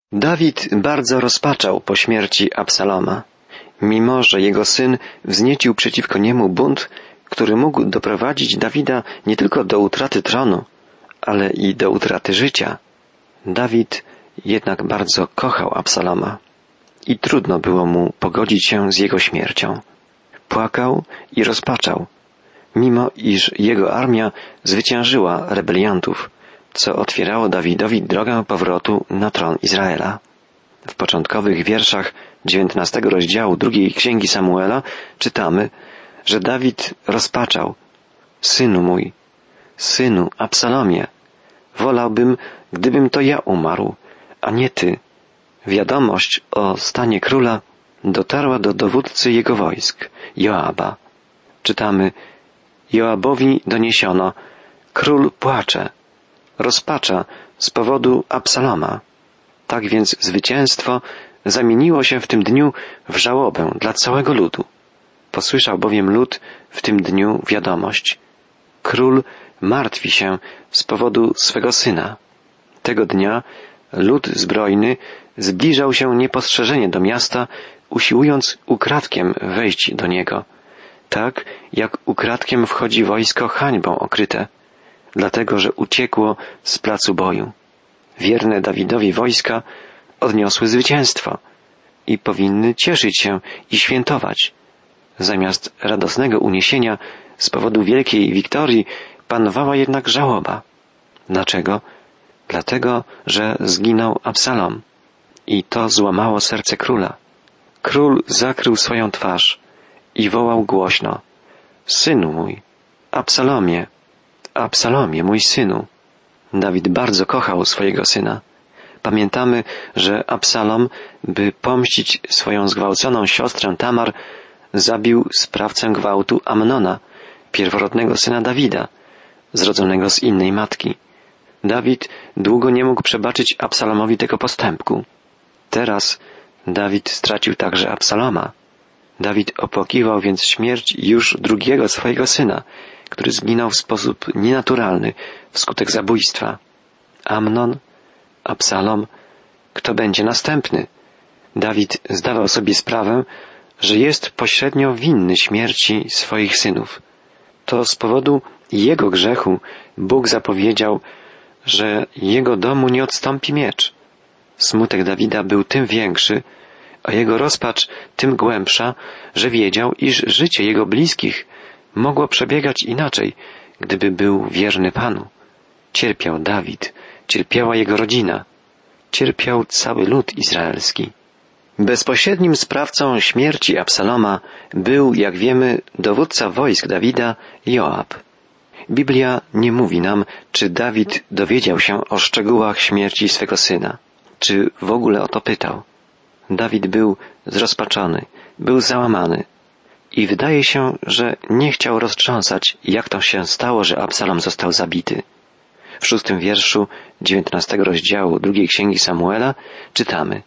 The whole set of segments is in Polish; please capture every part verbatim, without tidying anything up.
Dawid bardzo rozpaczał po śmierci Absaloma, mimo że jego syn wzniecił przeciwko niemu bunt, który mógł doprowadzić Dawida nie tylko do utraty tronu, ale i do utraty życia. Dawid jednak bardzo kochał Absaloma i trudno było mu pogodzić się z jego śmiercią. Płakał i rozpaczał, mimo iż jego armia zwyciężyła rebeliantów, co otwierało Dawidowi drogę powrotu na tron Izraela. W początkowych wierszach dziewiętnastego rozdziału drugiej księgi Samuela czytamy, że Dawid rozpaczał: Synu mój, synu Absalomie, wolałbym, gdybym to ja umarł, a nie ty. Wiadomość o stanie króla dotarła do dowódcy jego wojsk, Joaba. Czytamy: Joabowi doniesiono: król płacze, rozpacza z powodu Absaloma. Tak więc zwycięstwo zamieniło się w tym dniu w żałobę dla całego ludu. Posłyszał bowiem lud w tym dniu wiadomość: król martwi się z powodu swego syna. Tego dnia lud zbrojny zbliżał się niepostrzeżenie do miasta, usiłując ukradkiem wejść do niego, tak jak ukradkiem wchodzi wojsko hańbą okryte, dlatego że uciekło z placu boju. Wierne Dawidowi wojska odniosły zwycięstwo i powinny cieszyć się i świętować. Zamiast radosnego uniesienia z powodu wielkiej wiktorii panowała jednak żałoba. Dlaczego? Dlatego, że zginął Absalom i to złamało serce króla. Król zakrył swoją twarz i wołał głośno: Synu mój, Absalomie, Absalomie, mój synu. Dawid bardzo kochał swojego syna. Pamiętamy, że Absalom, by pomścić swoją zgwałconą siostrę Tamar, zabił sprawcę gwałtu Amnona, pierworodnego syna Dawida, zrodzonego z innej matki. Dawid długo nie mógł przebaczyć Absalomowi tego postępku. Teraz Dawid stracił także Absaloma. Dawid opłakiwał więc śmierć już drugiego swojego syna, który zginął w sposób nienaturalny wskutek zabójstwa. Amnon, Absalom, kto będzie następny? Dawid zdawał sobie sprawę, że jest pośrednio winny śmierci swoich synów. To z powodu jego grzechu Bóg zapowiedział, że jego domu nie odstąpi miecz. Smutek Dawida był tym większy, a jego rozpacz tym głębsza, że wiedział, iż życie jego bliskich mogło przebiegać inaczej, gdyby był wierny Panu. Cierpiał Dawid, cierpiała jego rodzina, cierpiał cały lud izraelski. Bezpośrednim sprawcą śmierci Absaloma był, jak wiemy, dowódca wojsk Dawida, Joab. Biblia nie mówi nam, czy Dawid dowiedział się o szczegółach śmierci swego syna, czy w ogóle o to pytał. Dawid był zrozpaczony, był załamany i wydaje się, że nie chciał roztrząsać, jak to się stało, że Absalom został zabity. W szóstym wierszu dziewiętnastego rozdziału drugiej księgi Samuela czytamy: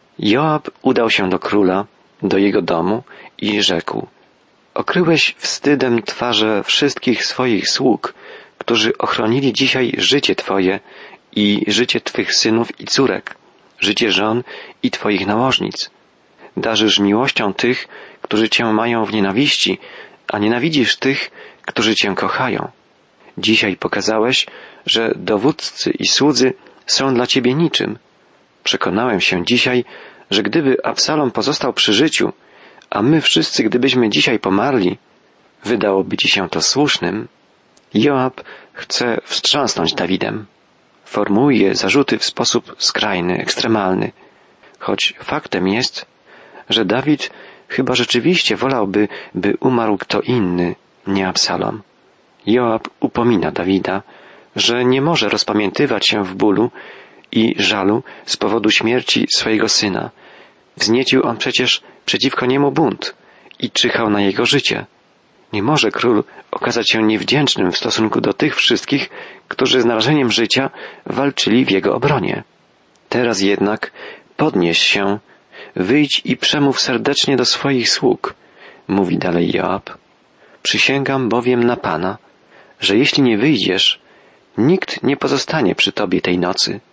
Joab udał się do króla, do jego domu i rzekł: Okryłeś wstydem twarze wszystkich swoich sług, którzy ochronili dzisiaj życie Twoje i życie Twych synów i córek, życie żon i Twoich nałożnic. Darzysz miłością tych, którzy Cię mają w nienawiści, a nienawidzisz tych, którzy Cię kochają. Dzisiaj pokazałeś, że dowódcy i słudzy są dla Ciebie niczym. Przekonałem się dzisiaj, że gdyby Absalom pozostał przy życiu, a my wszyscy gdybyśmy dzisiaj pomarli, wydałoby Ci się to słusznym. Joab chce wstrząsnąć Dawidem. Formułuje zarzuty w sposób skrajny, ekstremalny. Choć faktem jest, że Dawid chyba rzeczywiście wolałby, by umarł kto inny, nie Absalom. Joab upomina Dawida, że nie może rozpamiętywać się w bólu i żalu z powodu śmierci swojego syna. Wzniecił on przecież przeciwko niemu bunt i czyhał na jego życie. Nie może król okazać się niewdzięcznym w stosunku do tych wszystkich, którzy z narażeniem życia walczyli w jego obronie. Teraz jednak podnieś się, wyjdź i przemów serdecznie do swoich sług, mówi dalej Joab. Przysięgam bowiem na Pana, że jeśli nie wyjdziesz, nikt nie pozostanie przy tobie tej nocy.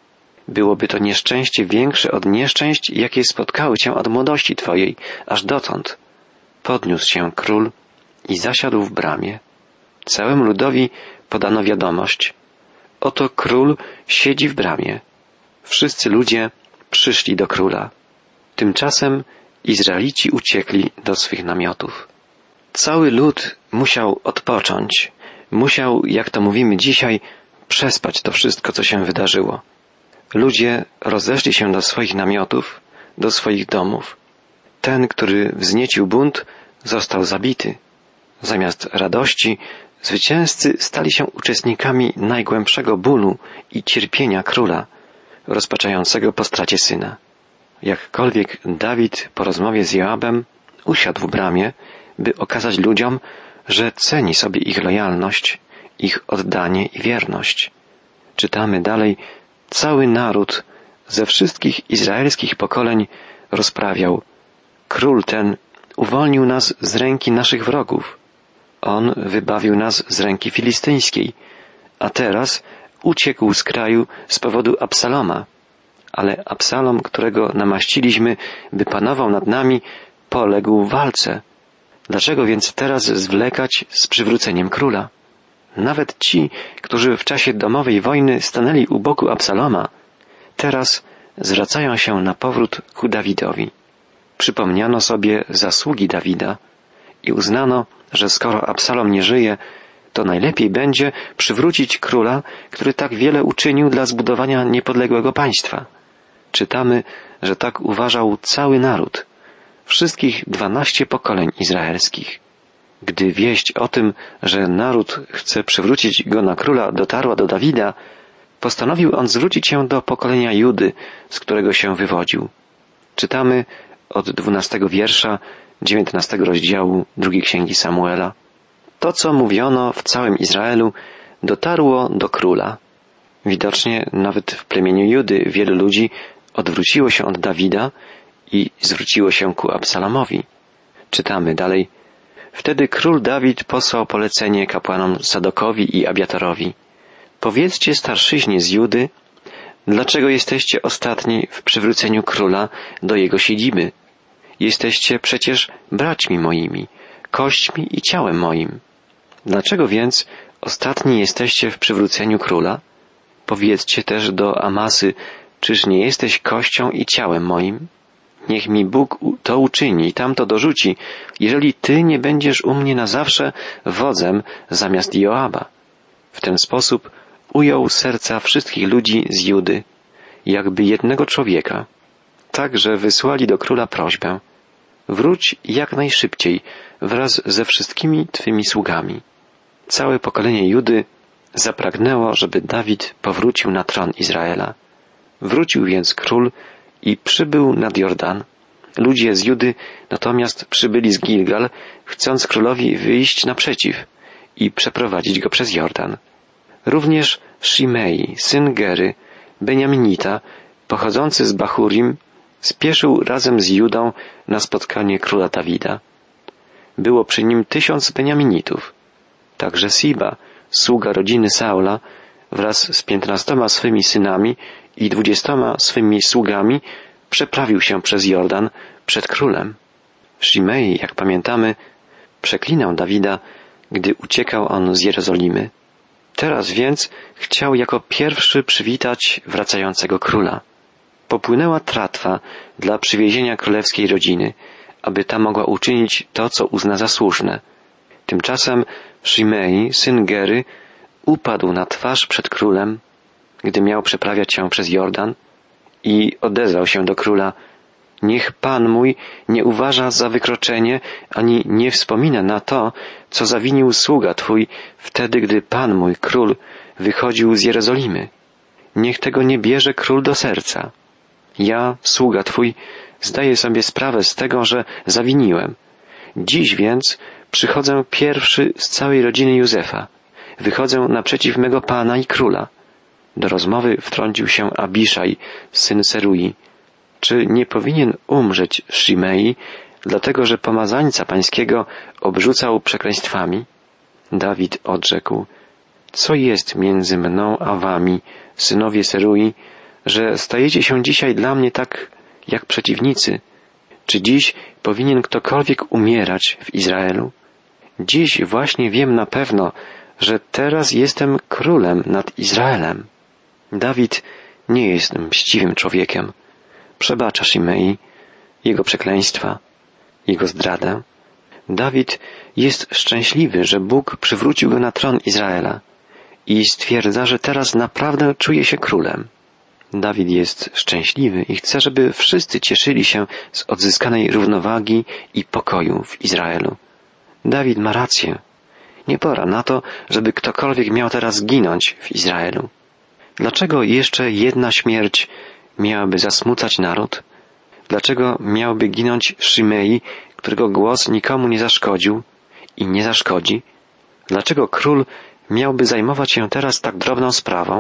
Byłoby to nieszczęście większe od nieszczęść, jakie spotkały cię od młodości twojej, aż dotąd. Podniósł się król i zasiadł w bramie. Całemu ludowi podano wiadomość. Oto król siedzi w bramie. Wszyscy ludzie przyszli do króla. Tymczasem Izraelici uciekli do swych namiotów. Cały lud musiał odpocząć. Musiał, jak to mówimy dzisiaj, przespać to wszystko, co się wydarzyło. Ludzie rozeszli się do swoich namiotów, do swoich domów. Ten, który wzniecił bunt, został zabity. Zamiast radości, zwycięzcy stali się uczestnikami najgłębszego bólu i cierpienia króla, rozpaczającego po stracie syna. Jakkolwiek Dawid po rozmowie z Joabem usiadł w bramie, by okazać ludziom, że ceni sobie ich lojalność, ich oddanie i wierność. Czytamy dalej, cały naród ze wszystkich izraelskich pokoleń rozprawiał. Król ten uwolnił nas z ręki naszych wrogów. On wybawił nas z ręki filistyńskiej, a teraz uciekł z kraju z powodu Absaloma. Ale Absalom, którego namaściliśmy, by panował nad nami, poległ w walce. Dlaczego więc teraz zwlekać z przywróceniem króla? Nawet ci, którzy w czasie domowej wojny stanęli u boku Absaloma, teraz zwracają się na powrót ku Dawidowi. Przypomniano sobie zasługi Dawida i uznano, że skoro Absalom nie żyje, to najlepiej będzie przywrócić króla, który tak wiele uczynił dla zbudowania niepodległego państwa. Czytamy, że tak uważał cały naród, wszystkich dwanaście pokoleń izraelskich. Gdy wieść o tym, że naród chce przywrócić go na króla, dotarła do Dawida, postanowił on zwrócić się do pokolenia Judy, z którego się wywodził. Czytamy od dwunastego wiersza dziewiętnastego rozdziału drugiej księgi Samuela. To, co mówiono w całym Izraelu, dotarło do króla. Widocznie nawet w plemieniu Judy wielu ludzi odwróciło się od Dawida i zwróciło się ku Absalomowi. Czytamy dalej. Wtedy król Dawid posłał polecenie kapłanom Sadokowi i Abiatarowi. Powiedzcie starszyźnie z Judy, dlaczego jesteście ostatni w przywróceniu króla do jego siedziby? Jesteście przecież braćmi moimi, kośćmi i ciałem moim. Dlaczego więc ostatni jesteście w przywróceniu króla? Powiedzcie też do Amasy, czyż nie jesteś kością i ciałem moim? Niech mi Bóg to uczyni i tamto dorzuci, jeżeli ty nie będziesz u mnie na zawsze wodzem zamiast Joaba. W ten sposób ujął serca wszystkich ludzi z Judy, jakby jednego człowieka. Tak, że wysłali do króla prośbę. Wróć jak najszybciej wraz ze wszystkimi twymi sługami. Całe pokolenie Judy zapragnęło, żeby Dawid powrócił na tron Izraela. Wrócił więc król i przybył nad Jordan. Ludzie z Judy natomiast przybyli z Gilgal, chcąc królowi wyjść naprzeciw i przeprowadzić go przez Jordan. Również Shimei, syn Gery, Beniaminita, pochodzący z Bahurim, spieszył razem z Judą na spotkanie króla Dawida. Było przy nim tysiąc Beniaminitów. Także Siba, sługa rodziny Saula, wraz z piętnastoma swymi synami i dwudziestoma swymi sługami przeprawił się przez Jordan przed królem. Shimei, jak pamiętamy, przeklinał Dawida, gdy uciekał on z Jerozolimy. Teraz więc chciał jako pierwszy przywitać wracającego króla. Popłynęła tratwa dla przywiezienia królewskiej rodziny, aby ta mogła uczynić to, co uzna za słuszne. Tymczasem Shimei, syn Gery, upadł na twarz przed królem, gdy miał przeprawiać się przez Jordan i odezwał się do króla: niech Pan mój nie uważa za wykroczenie, ani nie wspomina na to, co zawinił sługa Twój wtedy, gdy Pan mój król wychodził z Jerozolimy. Niech tego nie bierze król do serca. Ja, sługa Twój, zdaję sobie sprawę z tego, że zawiniłem. Dziś więc przychodzę pierwszy z całej rodziny Józefa. Wychodzę naprzeciw mego Pana i króla. Do rozmowy wtrącił się Abiszaj, syn Serui. Czy nie powinien umrzeć Shimei, dlatego że pomazańca pańskiego obrzucał przekleństwami? Dawid odrzekł: co jest między mną a wami, synowie Serui, że stajecie się dzisiaj dla mnie tak jak przeciwnicy? Czy dziś powinien ktokolwiek umierać w Izraelu? Dziś właśnie wiem na pewno, że teraz jestem królem nad Izraelem. Dawid nie jest mściwym człowiekiem. Przebacza Shimei jego przekleństwa, jego zdradę. Dawid jest szczęśliwy, że Bóg przywrócił go na tron Izraela i stwierdza, że teraz naprawdę czuje się królem. Dawid jest szczęśliwy i chce, żeby wszyscy cieszyli się z odzyskanej równowagi i pokoju w Izraelu. Dawid ma rację. Nie pora na to, żeby ktokolwiek miał teraz ginąć w Izraelu. Dlaczego jeszcze jedna śmierć miałaby zasmucać naród? Dlaczego miałby ginąć Shimei, którego głos nikomu nie zaszkodził i nie zaszkodzi? Dlaczego król miałby zajmować się teraz tak drobną sprawą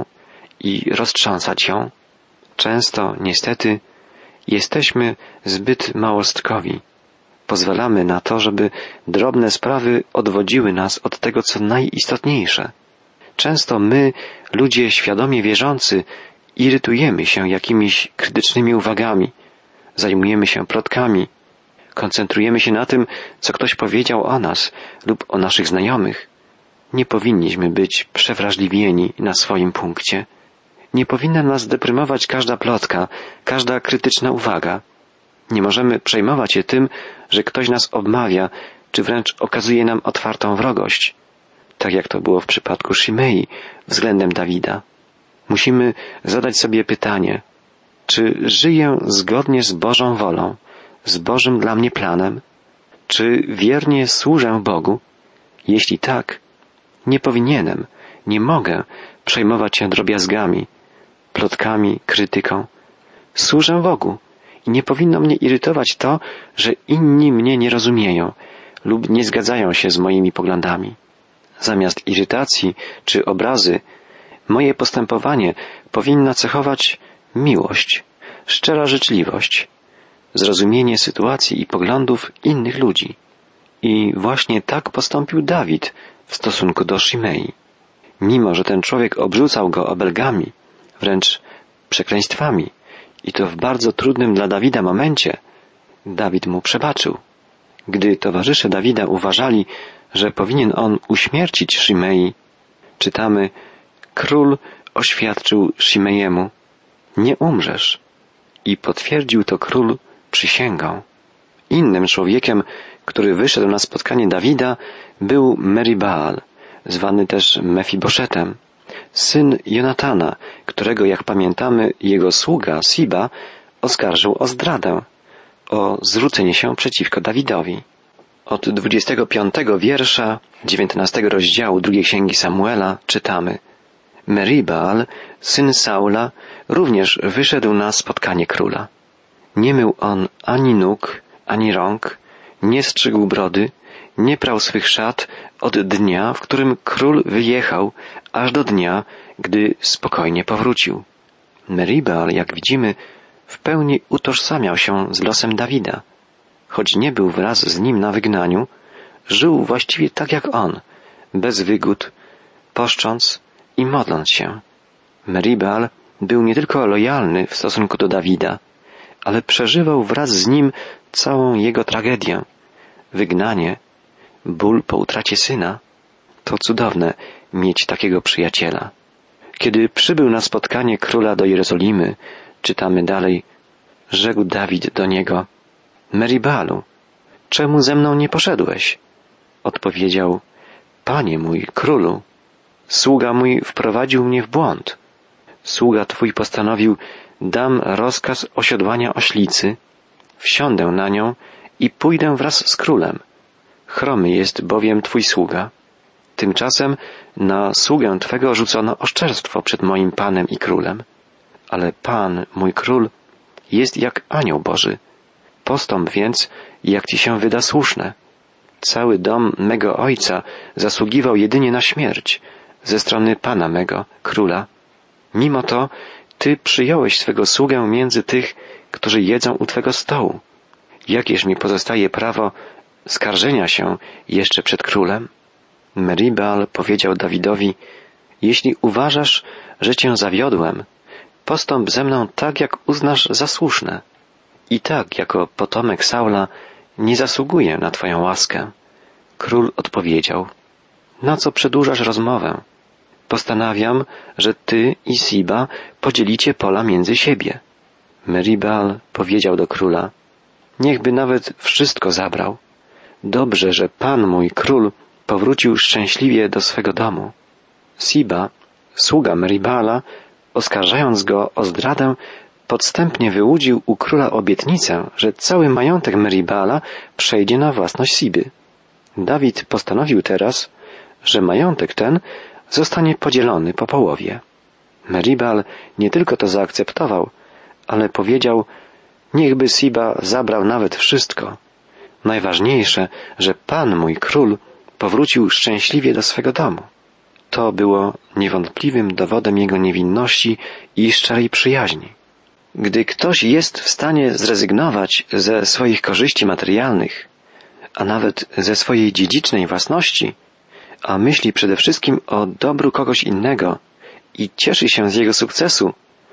i roztrząsać ją? Często, niestety, jesteśmy zbyt małostkowi. Pozwalamy na to, żeby drobne sprawy odwodziły nas od tego, co najistotniejsze. Często my, ludzie świadomie wierzący, irytujemy się jakimiś krytycznymi uwagami, zajmujemy się plotkami, koncentrujemy się na tym, co ktoś powiedział o nas lub o naszych znajomych. Nie powinniśmy być przewrażliwieni na swoim punkcie. Nie powinna nas deprymować każda plotka, każda krytyczna uwaga. Nie możemy przejmować się tym, że ktoś nas obmawia, czy wręcz okazuje nam otwartą wrogość, tak jak to było w przypadku Shimei względem Dawida. Musimy zadać sobie pytanie, czy żyję zgodnie z Bożą wolą, z Bożym dla mnie planem? Czy wiernie służę Bogu? Jeśli tak, nie powinienem, nie mogę przejmować się drobiazgami, plotkami, krytyką. Służę Bogu i nie powinno mnie irytować to, że inni mnie nie rozumieją lub nie zgadzają się z moimi poglądami. Zamiast irytacji czy obrazy, moje postępowanie powinna cechować miłość, szczera życzliwość, zrozumienie sytuacji i poglądów innych ludzi. I właśnie tak postąpił Dawid w stosunku do Shimei. Mimo że ten człowiek obrzucał go obelgami, wręcz przekleństwami, i to w bardzo trudnym dla Dawida momencie, Dawid mu przebaczył. Gdy towarzysze Dawida uważali, że powinien on uśmiercić Shimei, czytamy, król oświadczył Shimeiemu, nie umrzesz. I potwierdził to król przysięgą. Innym człowiekiem, który wyszedł na spotkanie Dawida, był Meribaal, zwany też Mefiboszetem, syn Jonatana, którego, jak pamiętamy, jego sługa Siba oskarżył o zdradę, o zwrócenie się przeciwko Dawidowi. Od dwudziestego piątego wiersza dziewiętnastego rozdziału drugiej księgi Samuela czytamy: Meribaal, syn Saula, również wyszedł na spotkanie króla. Nie mył on ani nóg, ani rąk, nie strzygł brody, nie prał swych szat od dnia, w którym król wyjechał, aż do dnia, gdy spokojnie powrócił. Meribaal, jak widzimy, w pełni utożsamiał się z losem Dawida. Choć nie był wraz z nim na wygnaniu, żył właściwie tak jak on, bez wygód, poszcząc i modląc się. Meribaal był nie tylko lojalny w stosunku do Dawida, ale przeżywał wraz z nim całą jego tragedię. Wygnanie, ból po utracie syna. To cudowne mieć takiego przyjaciela. Kiedy przybył na spotkanie króla do Jerozolimy, czytamy dalej, rzekł Dawid do niego: Meribaalu, czemu ze mną nie poszedłeś? Odpowiedział: Panie mój, królu, sługa mój wprowadził mnie w błąd. Sługa twój postanowił, dam rozkaz osiodłania oślicy, wsiądę na nią i pójdę wraz z królem. Chromy jest bowiem twój sługa. Tymczasem na sługę twego rzucono oszczerstwo przed moim Panem i królem. Ale Pan, mój król, jest jak anioł Boży. Postąp więc, jak ci się wyda słuszne. Cały dom mego ojca zasługiwał jedynie na śmierć ze strony Pana mego, króla. Mimo to ty przyjąłeś swego sługę między tych, którzy jedzą u twego stołu. Jakież mi pozostaje prawo skarżenia się jeszcze przed królem? Meribaal powiedział Dawidowi: Jeśli uważasz, że cię zawiodłem, postąp ze mną tak, jak uznasz za słuszne. I tak, jako potomek Saula, nie zasługuję na Twoją łaskę. Król odpowiedział: na co przedłużasz rozmowę? Postanawiam, że Ty i Siba podzielicie pola między siebie. Merib-Baal powiedział do króla: niechby nawet wszystko zabrał. Dobrze, że Pan mój król powrócił szczęśliwie do swego domu. Siba, sługa Merib-Baala, oskarżając go o zdradę, podstępnie wyłudził u króla obietnicę, że cały majątek Merib-Baala przejdzie na własność Siby. Dawid postanowił teraz, że majątek ten zostanie podzielony po połowie. Merib-Baal nie tylko to zaakceptował, ale powiedział: niechby Siba zabrał nawet wszystko. Najważniejsze, że Pan mój król powrócił szczęśliwie do swego domu. To było niewątpliwym dowodem jego niewinności i szczerej przyjaźni. Gdy ktoś jest w stanie zrezygnować ze swoich korzyści materialnych, a nawet ze swojej dziedzicznej własności, a myśli przede wszystkim o dobru kogoś innego i cieszy się z jego sukcesu,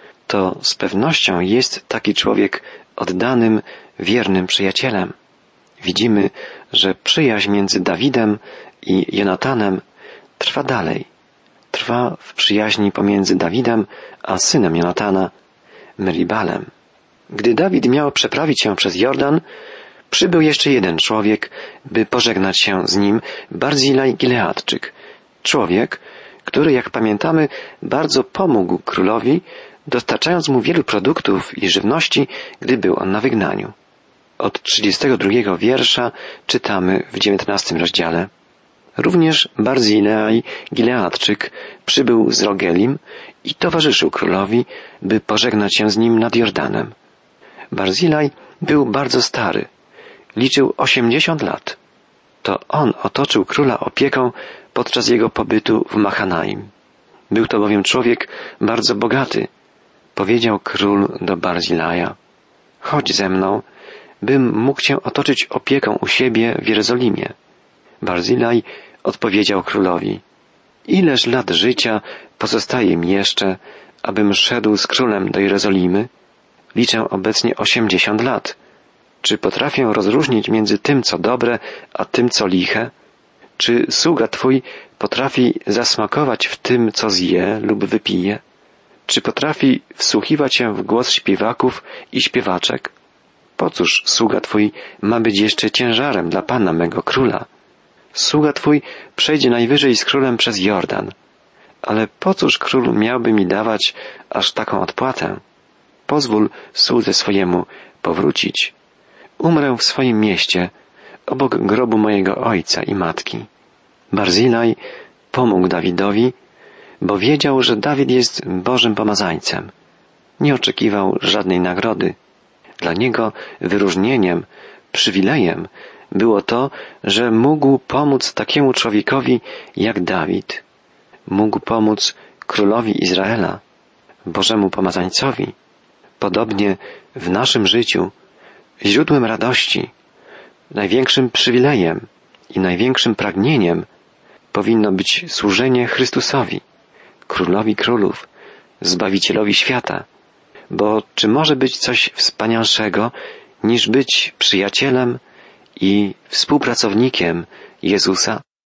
to z pewnością jest taki człowiek oddanym, wiernym przyjacielem. Widzimy, że przyjaźń między Dawidem i Jonatanem trwa dalej. Trwa w przyjaźni pomiędzy Dawidem a synem Jonatana, Merib-Baalem. Gdy Dawid miał przeprawić się przez Jordan, przybył jeszcze jeden człowiek, by pożegnać się z nim, Barzilaj Gileadczyk. Człowiek, który, jak pamiętamy, bardzo pomógł królowi, dostarczając mu wielu produktów i żywności, gdy był on na wygnaniu. Od trzydziestego drugiego wiersza czytamy w dziewiętnastym rozdziale. Również Barzilaj Gileadczyk przybył z Rogelim i towarzyszył królowi, by pożegnać się z nim nad Jordanem. Barzilaj był bardzo stary. Liczył osiemdziesiąt lat. To on otoczył króla opieką podczas jego pobytu w Mahanaim. Był to bowiem człowiek bardzo bogaty. Powiedział król do Barzilaja: chodź ze mną, bym mógł cię otoczyć opieką u siebie w Jerozolimie. Barzilaj odpowiedział królowi: ileż lat życia pozostaje mi jeszcze, abym szedł z królem do Jerozolimy? Liczę obecnie osiemdziesiąt lat. Czy potrafię rozróżnić między tym, co dobre, a tym, co liche? Czy sługa Twój potrafi zasmakować w tym, co zje lub wypije? Czy potrafi wsłuchiwać się w głos śpiewaków i śpiewaczek? Po cóż sługa Twój ma być jeszcze ciężarem dla Pana mego króla? Sługa Twój przejdzie najwyżej z królem przez Jordan. Ale po cóż król miałby mi dawać aż taką odpłatę? Pozwól słudze swojemu powrócić. Umrę w swoim mieście, obok grobu mojego ojca i matki. Barzilaj pomógł Dawidowi, bo wiedział, że Dawid jest Bożym pomazańcem. Nie oczekiwał żadnej nagrody. Dla niego wyróżnieniem, przywilejem było to, że mógł pomóc takiemu człowiekowi jak Dawid. Mógł pomóc królowi Izraela, Bożemu pomazańcowi. Podobnie w naszym życiu źródłem radości, największym przywilejem i największym pragnieniem powinno być służenie Chrystusowi, Królowi Królów, Zbawicielowi świata. Bo czy może być coś wspanialszego, niż być przyjacielem i współpracownikiem Jezusa?